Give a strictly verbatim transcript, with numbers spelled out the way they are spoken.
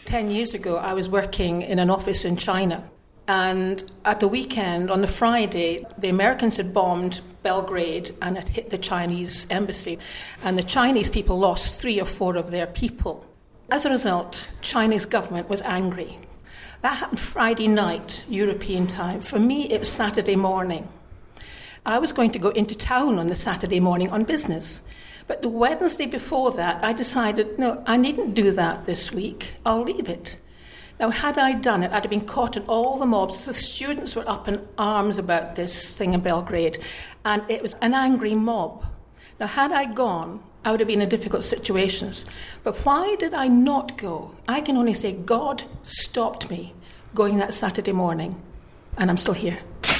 Ten years ago, I was working in an office in China. And at the weekend, on the Friday, the Americans had bombed Belgrade and had hit the Chinese embassy. And the Chinese people lost three or four of their people. As a result, Chinese government was angry. That happened Friday night, European time. For me, it was Saturday morning. I was going to go into town on the Saturday morning on business. But the Wednesday before that, I decided, no, I needn't do that this week. I'll leave it. Now, had I done it, I'd have been caught in all the mobs. The students were up in arms about this thing in Belgrade, and it was an angry mob. Now, had I gone, I would have been in difficult situations. But why did I not go? I can only say God stopped me going that Saturday morning, and I'm still here.